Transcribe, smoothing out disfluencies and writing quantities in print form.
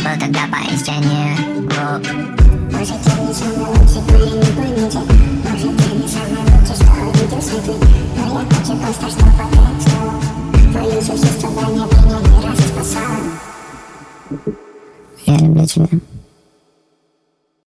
что тогда поистине глуп. Может, я не самый лучший парень на планете. Может, я не самый лучший, что увидел светлый. Но я хочу просто, чтобы ты знала. Твое существование меня не раз спасало. Я люблю тебя.